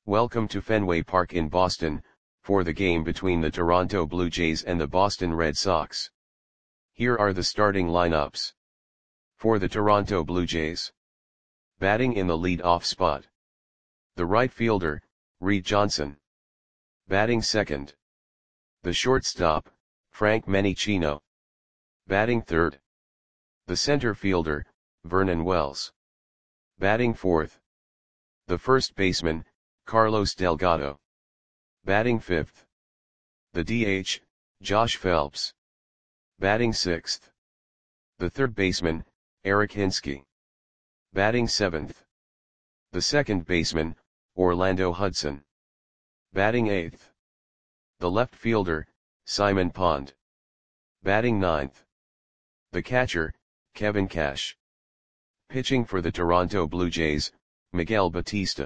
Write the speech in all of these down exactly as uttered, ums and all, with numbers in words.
Welcome to Fenway Park in Boston, for the game between the Toronto Blue Jays and the Boston Red Sox. Here are the starting lineups. For the Toronto Blue Jays. Batting in the lead-off spot. The right fielder, Reed Johnson. Batting second. The shortstop, Frank Menechino. Batting third. The center fielder, Vernon Wells. Batting fourth. The first baseman, Carlos Delgado. Batting fifth. The D H, Josh Phelps. Batting sixth. The third baseman, Eric Hinske. Batting seventh. The second baseman, Orlando Hudson. Batting eighth. The left fielder, Simon Pond. Batting ninth. The catcher, Kevin Cash. Pitching for the Toronto Blue Jays, Miguel Batista.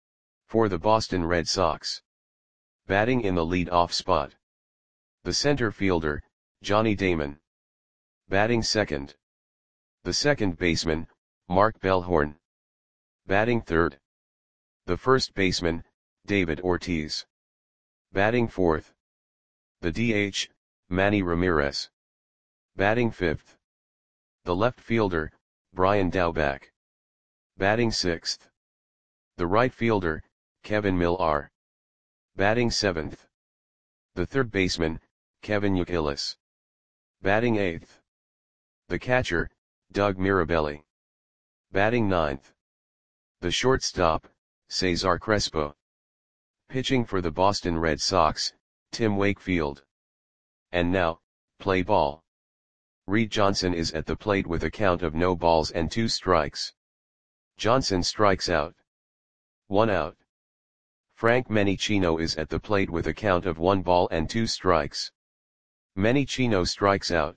For the Boston Red Sox. Batting in the lead-off spot. The center fielder, Johnny Damon. Batting second. The second baseman, Mark Bellhorn. Batting third. The first baseman, David Ortiz. Batting fourth. The D H, Manny Ramirez. Batting fifth. The left fielder, Brian Daubach. Batting sixth. The right fielder, Kevin Millar. Batting seventh. The third baseman, Kevin Youkilis. Batting eighth. The catcher, Doug Mirabelli. Batting ninth. The shortstop, Cesar Crespo. Pitching for the Boston Red Sox, Tim Wakefield. And now, play ball. Reed Johnson is at the plate with a count of no balls and two strikes. Johnson strikes out. One out. Frank Menechino is at the plate with a count of one ball and two strikes. Menechino strikes out.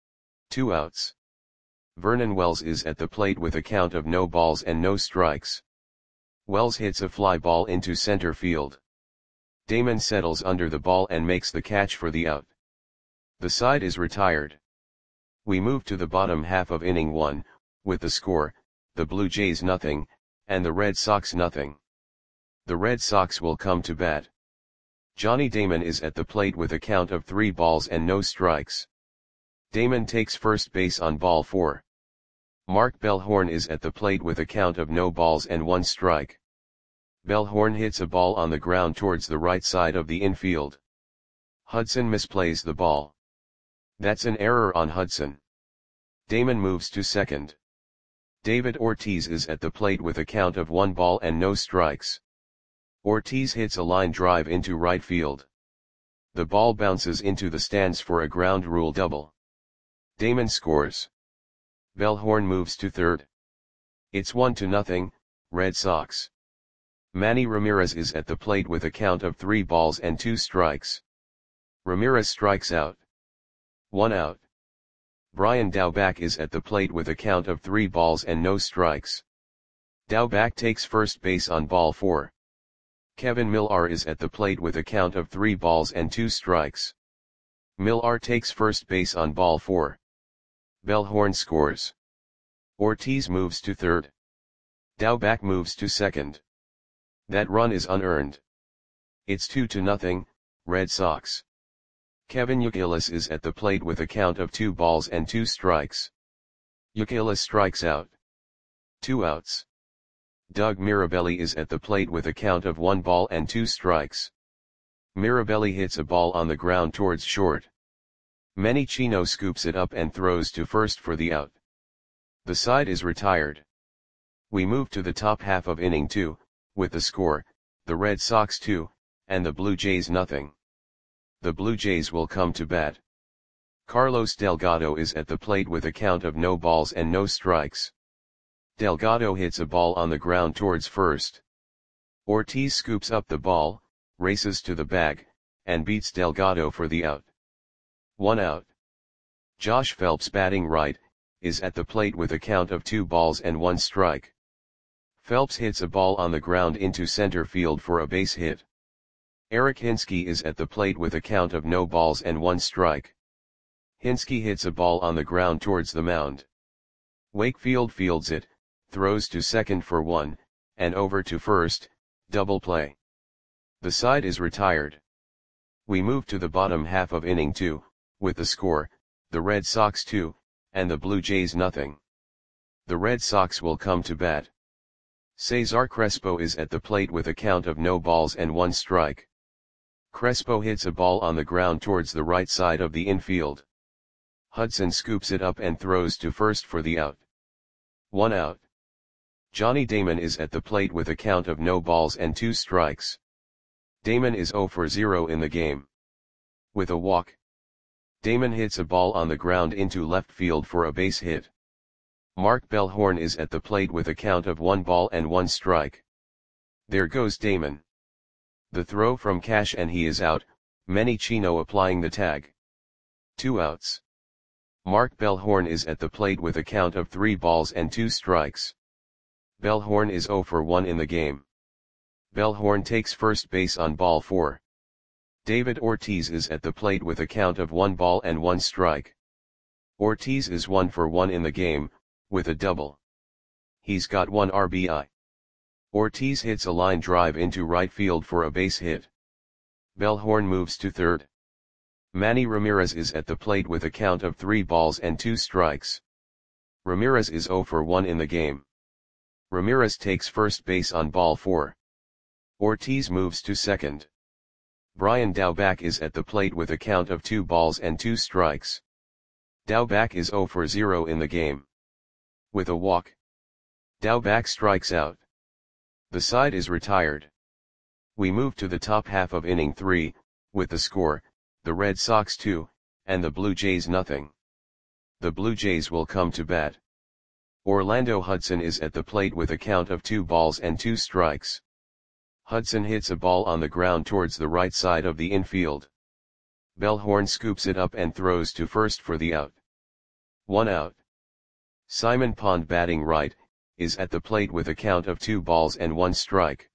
Two outs. Vernon Wells is at the plate with a count of no balls and no strikes. Wells hits a fly ball into center field. Damon settles under the ball and makes the catch for the out. The side is retired. We move to the bottom half of inning one, with the score, the Blue Jays nothing, and the Red Sox nothing. The Red Sox will come to bat. Johnny Damon is at the plate with a count of three balls and no strikes. Damon takes first base on ball four. Mark Bellhorn is at the plate with a count of no balls and one strike. Bellhorn hits a ball on the ground towards the right side of the infield. Hudson misplays the ball. That's an error on Hudson. Damon moves to second. David Ortiz is at the plate with a count of one ball and no strikes. Ortiz hits a line drive into right field. The ball bounces into the stands for a ground rule double. Damon scores. Bellhorn moves to third. It's one to nothing, Red Sox. Manny Ramirez is at the plate with a count of three balls and two strikes. Ramirez strikes out. One out. Brian Daubach is at the plate with a count of three balls and no strikes. Daubach takes first base on ball four. Kevin Millar is at the plate with a count of three balls and two strikes. Millar takes first base on ball four. Bellhorn scores. Ortiz moves to third. Daubach moves to second. That run is unearned. It's two to nothing, Red Sox. Kevin Youkilis is at the plate with a count of two balls and two strikes. Youkilis strikes out. Two outs. Doug Mirabelli is at the plate with a count of one ball and two strikes. Mirabelli hits a ball on the ground towards short. Menechino scoops it up and throws to first for the out. The side is retired. We move to the top half of inning two, with the score, the Red Sox two, and the Blue Jays nothing. The Blue Jays will come to bat. Carlos Delgado is at the plate with a count of no balls and no strikes. Delgado hits a ball on the ground towards first. Ortiz scoops up the ball, races to the bag, and beats Delgado for the out. One out. Josh Phelps, batting right, is at the plate with a count of two balls and one strike. Phelps hits a ball on the ground into center field for a base hit. Eric Hinske is at the plate with a count of no balls and one strike. Hinske hits a ball on the ground towards the mound. Wakefield fields it, throws to second for one, and over to first, double play. The side is retired. We move to the bottom half of inning two, with the score, the Red Sox two, and the Blue Jays nothing. The Red Sox will come to bat. Cesar Crespo is at the plate with a count of no balls and one strike. Crespo hits a ball on the ground towards the right side of the infield. Hudson scoops it up and throws to first for the out. One out. Johnny Damon is at the plate with a count of no balls and two strikes. Damon is zero for zero in the game. With a walk, Damon hits a ball on the ground into left field for a base hit. Mark Bellhorn is at the plate with a count of one ball and one strike. There goes Damon. The throw from Cash and he is out, Manny Chino applying the tag. Two outs. Mark Bellhorn is at the plate with a count of three balls and two strikes. Bellhorn is zero for one in the game. Bellhorn takes first base on ball four. David Ortiz is at the plate with a count of one ball and one strike. Ortiz is one for one in the game, with a double. He's got one R B I. Ortiz hits a line drive into right field for a base hit. Bellhorn moves to third. Manny Ramirez is at the plate with a count of three balls and two strikes. Ramirez is zero for one in the game. Ramirez takes first base on ball four. Ortiz moves to second. Brian Daubach is at the plate with a count of two balls and two strikes. Daubach is zero for zero in the game. With a walk, Daubach strikes out. The side is retired. We move to the top half of inning three, with the score, the Red Sox two, and the Blue Jays nothing. The Blue Jays will come to bat. Orlando Hudson is at the plate with a count of two balls and two strikes. Hudson hits a ball on the ground towards the right side of the infield. Bellhorn scoops it up and throws to first for the out. One out. Simon Pond batting right, is at the plate with a count of two balls and one strike.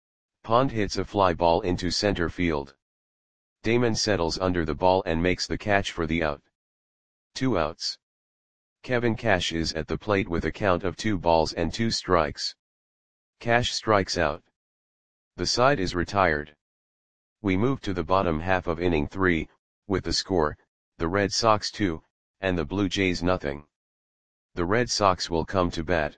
Pond hits a fly ball into center field. Damon settles under the ball and makes the catch for the out. Two outs. Kevin Cash is at the plate with a count of two balls and two strikes. Cash strikes out. The side is retired. We move to the bottom half of inning three, with the score, the Red Sox two, and the Blue Jays nothing. The Red Sox will come to bat.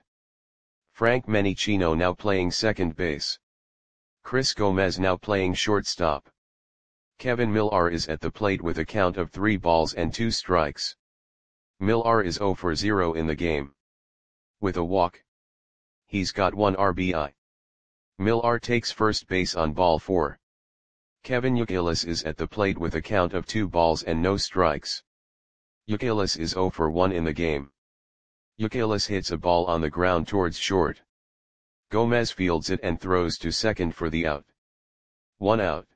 Frank Menechino now playing second base. Chris Gomez now playing shortstop. Kevin Millar is at the plate with a count of three balls and two strikes. Millar is zero for zero in the game. With a walk, he's got one R B I. Millar takes first base on ball four. Kevin Youkilis is at the plate with a count of two balls and no strikes. Youkilis is zero for one in the game. Youkilis hits a ball on the ground towards short. Gomez fields it and throws to second for the out. One out.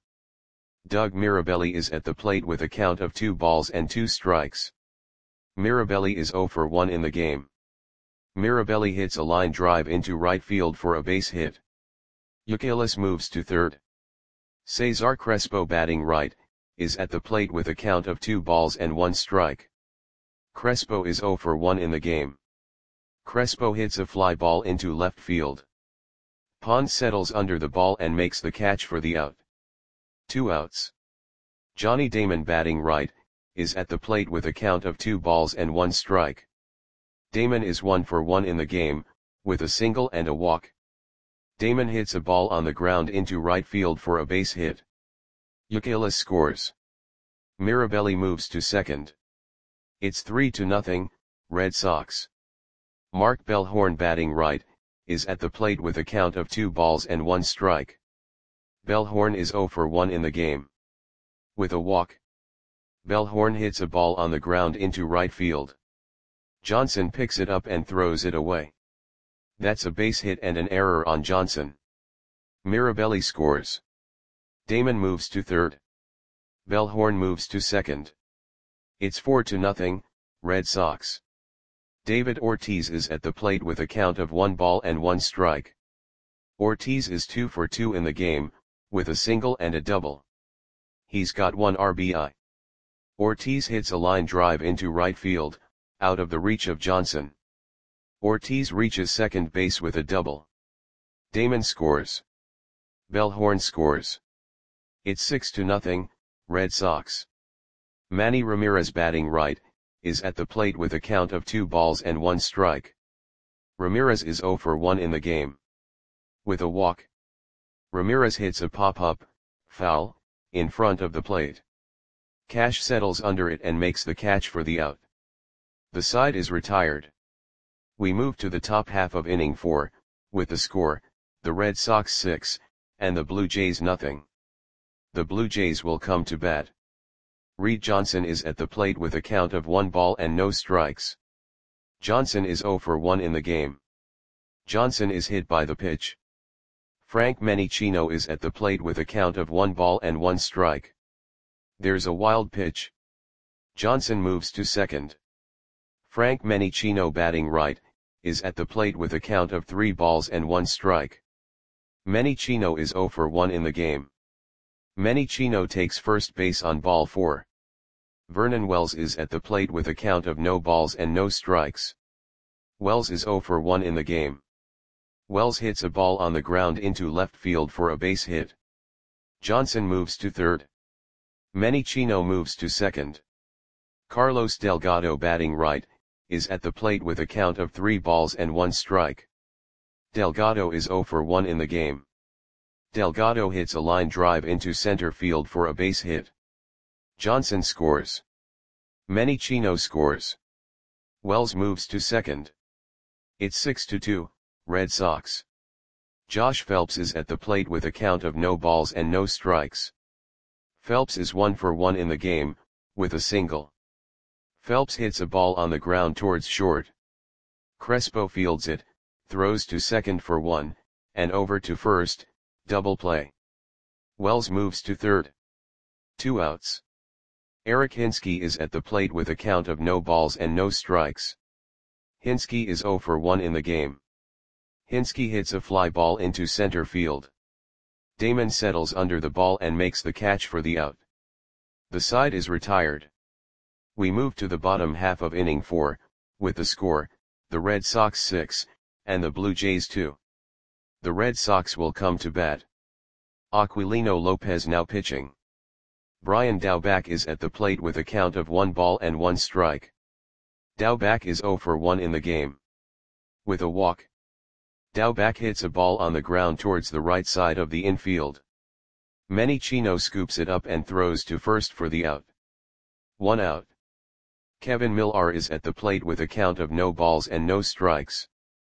Doug Mirabelli is at the plate with a count of two balls and two strikes. Mirabelli is zero for one in the game. Mirabelli hits a line drive into right field for a base hit. Youkilis moves to third. Cesar Crespo batting right, is at the plate with a count of two balls and one strike. Crespo is zero for one in the game. Crespo hits a fly ball into left field. Pond settles under the ball and makes the catch for the out. Two outs. Johnny Damon batting right, is at the plate with a count of two balls and one strike. Damon is one for one in the game, with a single and a walk. Damon hits a ball on the ground into right field for a base hit. Youkilis scores. Mirabelli moves to second. It's three to nothing, Red Sox. Mark Bellhorn batting right, is at the plate with a count of two balls and one strike. Bellhorn is zero for one in the game. With a walk, Bellhorn hits a ball on the ground into right field. Johnson picks it up and throws it away. That's a base hit and an error on Johnson. Mirabelli scores. Damon moves to third. Bellhorn moves to second. It's four to nothing, Red Sox. David Ortiz is at the plate with a count of one ball and one strike. Ortiz is two for two in the game, with a single and a double. He's got one R B I. Ortiz hits a line drive into right field, out of the reach of Johnson. Ortiz reaches second base with a double. Damon scores. Bellhorn scores. It's six to nothing, Red Sox. Manny Ramirez batting right, is at the plate with a count of two balls and one strike. Ramirez is oh for one in the game. With a walk, Ramirez hits a pop-up, foul, in front of the plate. Cash settles under it and makes the catch for the out. The side is retired. We move to the top half of inning four, with the score, the Red Sox six, and the Blue Jays nothing. The Blue Jays will come to bat. Reed Johnson is at the plate with a count of one ball and no strikes. Johnson is oh for one in the game. Johnson is hit by the pitch. Frank Menechino is at the plate with a count of one ball and one strike. There's a wild pitch. Johnson moves to second. Frank Menechino batting right, is at the plate with a count of three balls and one strike. Menechino is oh for one in the game. Menechino takes first base on ball four. Vernon Wells is at the plate with a count of no balls and no strikes. Wells is oh for one in the game. Wells hits a ball on the ground into left field for a base hit. Johnson moves to third. Menechino moves to second. Carlos Delgado batting right, is at the plate with a count of three balls and one strike. Delgado is oh for one in the game. Delgado hits a line drive into center field for a base hit. Johnson scores. Menechino scores. Wells moves to second. It's six to two, Red Sox. Josh Phelps is at the plate with a count of no balls and no strikes. Phelps is one for one in the game, with a single. Phelps hits a ball on the ground towards short. Crespo fields it, throws to second for one, and over to first, double play. Wells moves to third. Two outs. Eric Hinske is at the plate with a count of no balls and no strikes. Hinske is oh for one in the game. Hinske hits a fly ball into center field. Damon settles under the ball and makes the catch for the out. The side is retired. We move to the bottom half of inning four, with the score, the Red Sox six, and the Blue Jays two. The Red Sox will come to bat. Aquilino Lopez now pitching. Brian Daubach is at the plate with a count of one ball and one strike. Daubach is oh for one in the game. With a walk, Daubach hits a ball on the ground towards the right side of the infield. Menechino scoops it up and throws to first for the out. One out. Kevin Millar is at the plate with a count of no balls and no strikes.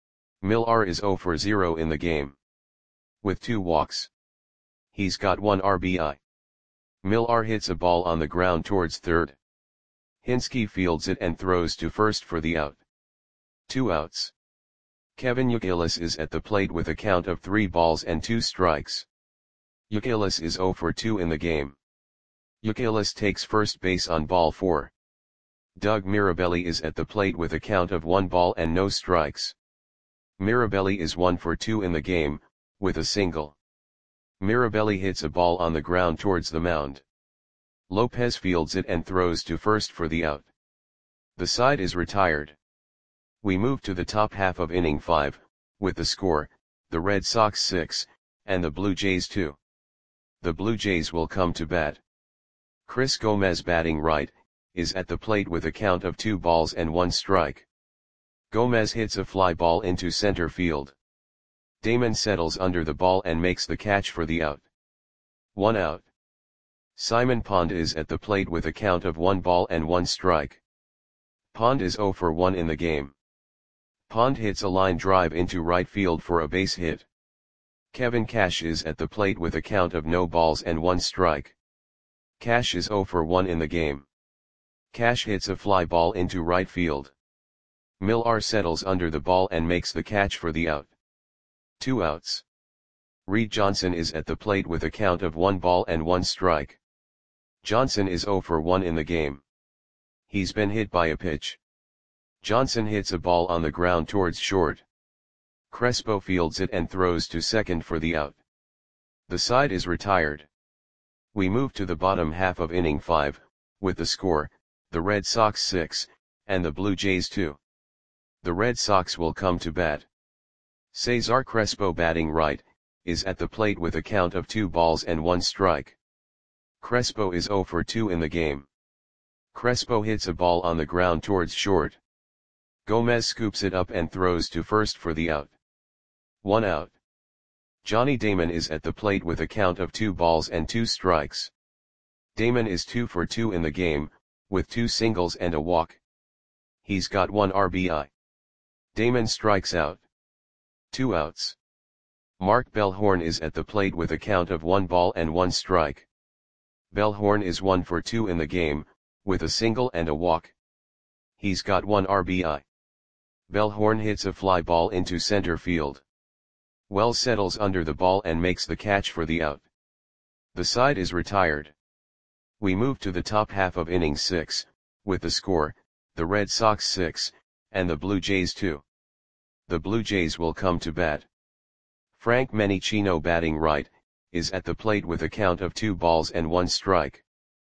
Millar is oh for zero in the game. With two walks, he's got one R B I. Millar hits a ball on the ground towards third. Hinske fields it and throws to first for the out. Two outs. Kevin Youkilis is at the plate with a count of three balls and two strikes. Youkilis is oh for two in the game. Youkilis takes first base on ball four. Doug Mirabelli is at the plate with a count of one ball and no strikes. Mirabelli is one for two in the game, with a single. Mirabelli hits a ball on the ground towards the mound. Lopez fields it and throws to first for the out. The side is retired. We move to the top half of inning five, with the score, the Red Sox six, and the Blue Jays two. The Blue Jays will come to bat. Chris Gomez batting right, is at the plate with a count of two balls and one strike. Gomez hits a fly ball into center field. Damon settles under the ball and makes the catch for the out. One out. Simon Pond is at the plate with a count of one ball and one strike. Pond is oh for one in the game. Pond hits a line drive into right field for a base hit. Kevin Cash is at the plate with a count of no balls and one strike. Cash is oh for one in the game. Cash hits a fly ball into right field. Millar settles under the ball and makes the catch for the out. Two outs. Reed Johnson is at the plate with a count of one ball and one strike. Johnson is oh for one in the game. He's been hit by a pitch. Johnson hits a ball on the ground towards short. Crespo fields it and throws to second for the out. The side is retired. We move to the bottom half of inning five, with the score, the Red Sox six, and the Blue Jays two. The Red Sox will come to bat. Cesar Crespo batting right, is at the plate with a count of two balls and one strike. Crespo is zero for two in the game. Crespo hits a ball on the ground towards short. Gomez scoops it up and throws to first for the out. One out. Johnny Damon is at the plate with a count of two balls and two strikes. Damon is two for two in the game, with two singles and a walk. He's got one R B I. Damon strikes out. Two outs. Mark Bellhorn is at the plate with a count of one ball and one strike. Bellhorn is one for two in the game, with a single and a walk. He's got one R B I. Bellhorn hits a fly ball into center field. Wells settles under the ball and makes the catch for the out. The side is retired. We move to the top half of inning six, with the score, the Red Sox six, and the Blue Jays two. The Blue Jays will come to bat. Frank Menicino, batting right, is at the plate with a count of two balls and one strike.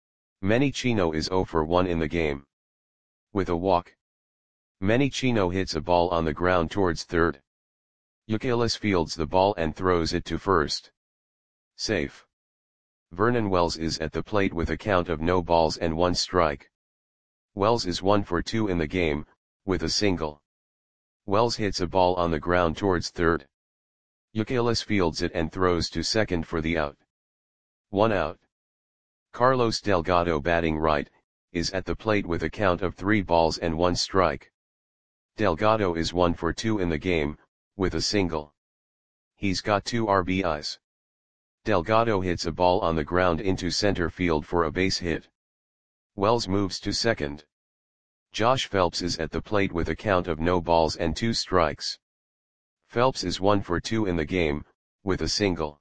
Menicino is zero for one in the game. With a walk. Menicino hits a ball on the ground towards third. Youkilis fields the ball and throws it to first. Safe. Vernon Wells is at the plate with a count of no balls and one strike. Wells is one for two in the game, with a single. Wells hits a ball on the ground towards third. Youkilis fields it and throws to second for the out. One out. Carlos Delgado, batting right, is at the plate with a count of three balls and one strike. Delgado is one for two in the game, with a single. He's got two R B Is. Delgado hits a ball on the ground into center field for a base hit. Wells moves to second. Josh Phelps is at the plate with a count of no balls and two strikes. Phelps is one for two in the game, with a single.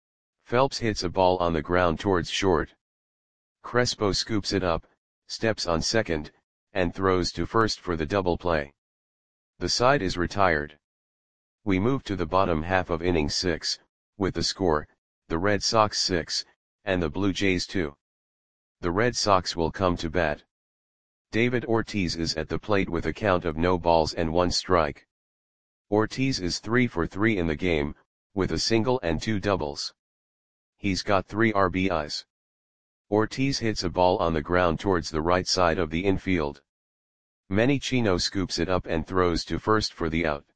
Phelps hits a ball on the ground towards short. Crespo scoops it up, steps on second, and throws to first for the double play. The side is retired. We move to the bottom half of inning six, with the score, the Red Sox six, and the Blue Jays two. The Red Sox will come to bat. David Ortiz is at the plate with a count of no balls and one strike. Ortiz is three for three in the game, with a single and two doubles. He's got three R B Is. Ortiz hits a ball on the ground towards the right side of the infield. Menicino scoops it up and throws to first for the out.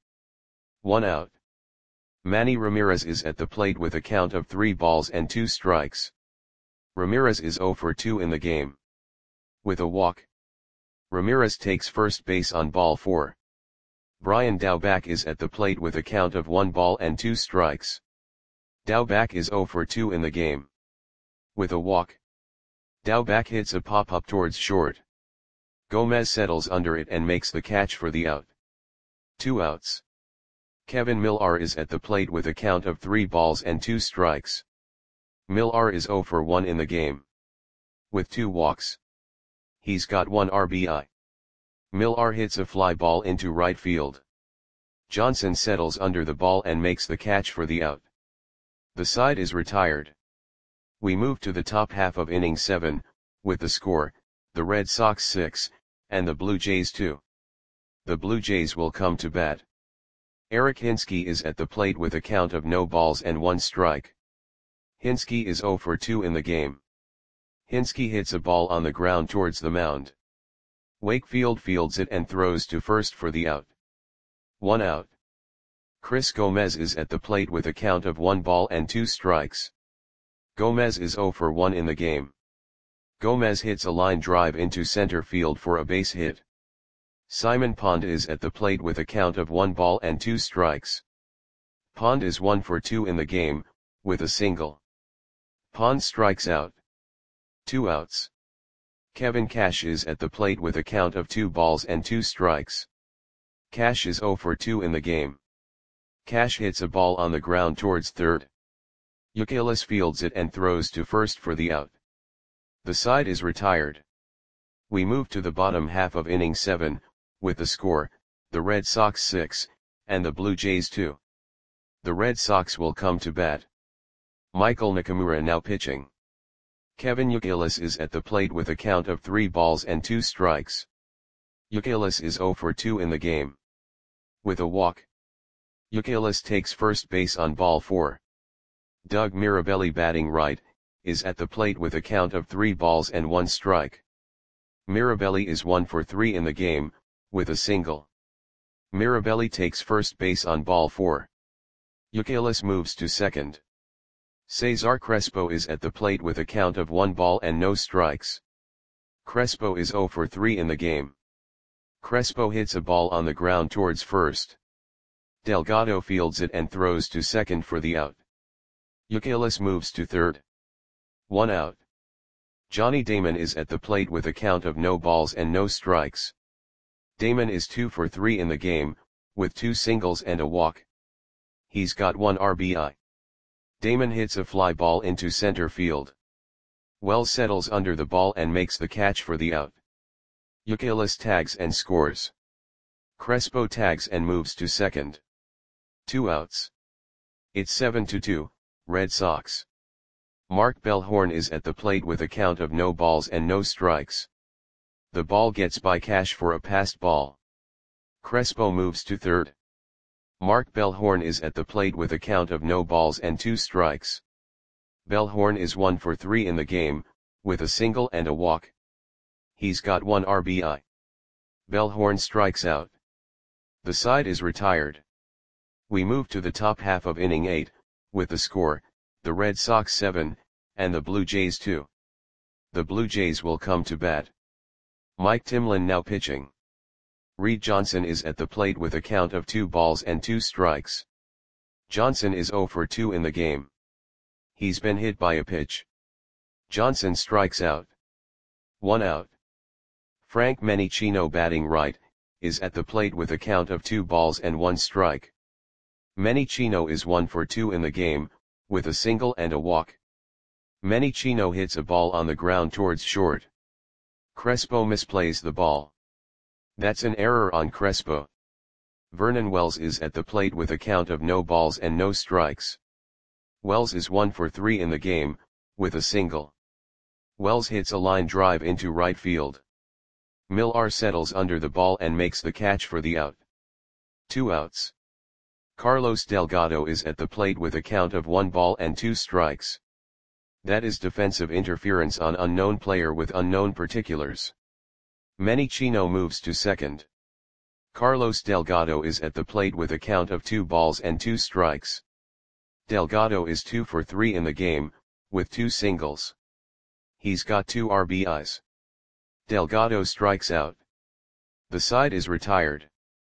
One out. Manny Ramirez is at the plate with a count of three balls and two strikes. Ramirez is zero for two in the game. With a walk. Ramirez takes first base on ball four. Brian Daubach is at the plate with a count of one ball and two strikes. Daubach is zero for two in the game. With a walk. Daubach hits a pop-up towards short. Gomez settles under it and makes the catch for the out. Two outs. Kevin Millar is at the plate with a count of three balls and two strikes. Millar is zero for one in the game. With two walks. He's got one R B I. Millar hits a fly ball into right field. Johnson settles under the ball and makes the catch for the out. The side is retired. We move to the top half of inning seven, with the score, the Red Sox six, and the Blue Jays two. The Blue Jays will come to bat. Eric Hinske is at the plate with a count of no balls and one strike. Hinske is zero for two in the game. Hinske hits a ball on the ground towards the mound. Wakefield fields it and throws to first for the out. One out. Chris Gomez is at the plate with a count of one ball and two strikes. Gomez is zero for one in the game. Gomez hits a line drive into center field for a base hit. Simon Pond is at the plate with a count of one ball and two strikes. Pond is one for two in the game, with a single. Pond strikes out. Two outs. Kevin Cash is at the plate with a count of two balls and two strikes. Cash is zero for two in the game. Cash hits a ball on the ground towards third. Youkilis fields it and throws to first for the out. The side is retired. We move to the bottom half of inning seven, with the score, the Red Sox six, and the Blue Jays two. The Red Sox will come to bat. Michael Nakamura now pitching. Kevin Youkilis is at the plate with a count of three balls and two strikes. Youkilis is zero for two in the game. With a walk. Youkilis takes first base on ball four. Doug Mirabelli, batting right, is at the plate with a count of three balls and one strike. Mirabelli is one for three in the game, with a single. Mirabelli takes first base on ball four. Youkilis moves to second. Cesar Crespo is at the plate with a count of one ball and no strikes. Crespo is zero for three in the game. Crespo hits a ball on the ground towards first. Delgado fields it and throws to second for the out. Youkilis moves to third. One out. Johnny Damon is at the plate with a count of no balls and no strikes. Damon is two for three in the game, with two singles and a walk. He's got one R B I. Damon hits a fly ball into center field. Wells settles under the ball and makes the catch for the out. Youkilis tags and scores. Crespo tags and moves to second. Two outs. It's seven to two, Red Sox. Mark Bellhorn is at the plate with a count of no balls and no strikes. The ball gets by Cash for a passed ball. Crespo moves to third. Mark Bellhorn is at the plate with a count of no balls and two strikes. Bellhorn is one for three in the game, with a single and a walk. He's got one R B I. Bellhorn strikes out. The side is retired. We move to the top half of inning eight, with the score, the Red Sox seven, and the Blue Jays two. The Blue Jays will come to bat. Mike Timlin now pitching. Reed Johnson is at the plate with a count of two balls and two strikes. Johnson is zero for two in the game. He's been hit by a pitch. Johnson strikes out. One out. Frank Menicino batting right, is at the plate with a count of two balls and one strike. Menicino is one for two in the game, with a single and a walk. Menicino hits a ball on the ground towards short. Crespo misplays the ball. That's an error on Crespo. Vernon Wells is at the plate with a count of no balls and no strikes. Wells is one for three in the game, with a single. Wells hits a line drive into right field. Millar settles under the ball and makes the catch for the out. Two outs. Carlos Delgado is at the plate with a count of one ball and two strikes. That is defensive interference on unknown player with unknown particulars. Menicino moves to second. Carlos Delgado is at the plate with a count of two balls and two strikes. Delgado is two for three in the game, with two singles. He's got two R B Is. Delgado strikes out. The side is retired.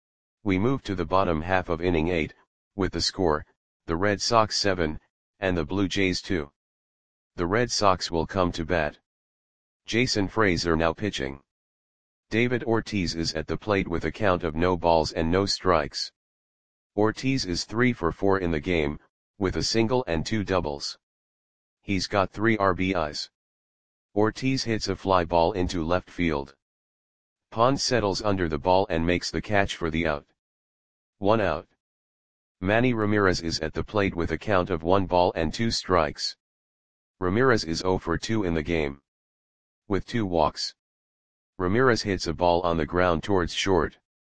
We move to the bottom half of inning eight, with the score, the Red Sox seven, and the Blue Jays two. The Red Sox will come to bat. Jason Frazier now pitching. David Ortiz is at the plate with a count of no balls and no strikes. Ortiz is three for four in the game, with a single and two doubles. He's got three R B Is. Ortiz hits a fly ball into left field. Pond settles under the ball and makes the catch for the out. One out. Manny Ramirez is at the plate with a count of one ball and two strikes. Ramirez is zero for two in the game. With two walks. Ramirez hits a ball on the ground towards short.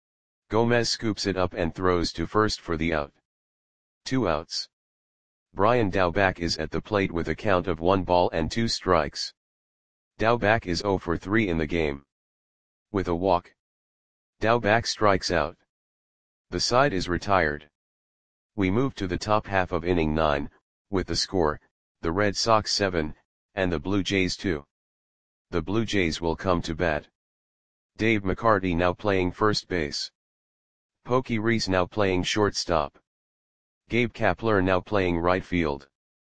Gomez scoops it up and throws to first for the out. Two outs. Brian Daubach is at the plate with a count of one ball and two strikes. Daubach is zero for three in the game. With a walk. Daubach strikes out. The side is retired. We move to the top half of inning nine, with the score, the Red Sox seven, and the Blue Jays two. The Blue Jays will come to bat. Dave McCarty now playing first base. Pokey Reese now playing shortstop. Gabe Kapler now playing right field.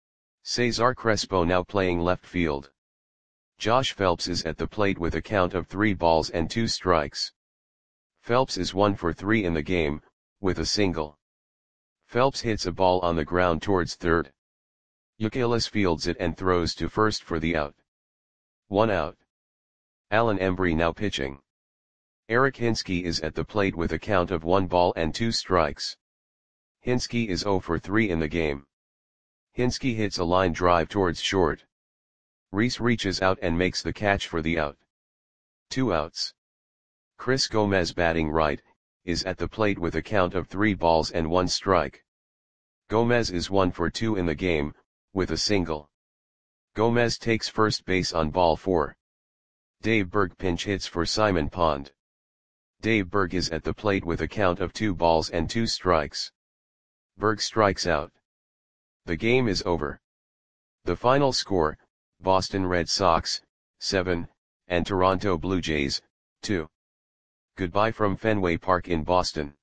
Cesar Crespo now playing left field. Josh Phelps is at the plate with a count of three balls and two strikes. Phelps is one for three in the game, with a single. Phelps hits a ball on the ground towards third. Youkilis fields it and throws to first for the out. One out. Alan Embry now pitching. Eric Hinsky is at the plate with a count of one ball and two strikes. Hinsky is zero for three in the game. Hinsky hits a line drive towards short. Reese reaches out and makes the catch for the out. Two outs. Chris Gomez batting right, is at the plate with a count of three balls and one strike. Gomez is one for two in the game, with a single. Gomez takes first base on ball four. Dave Berg pinch hits for Simon Pond. Dave Berg is at the plate with a count of two balls and two strikes. Berg strikes out. The game is over. The final score, Boston Red Sox, seven, and Toronto Blue Jays, two. Goodbye from Fenway Park in Boston.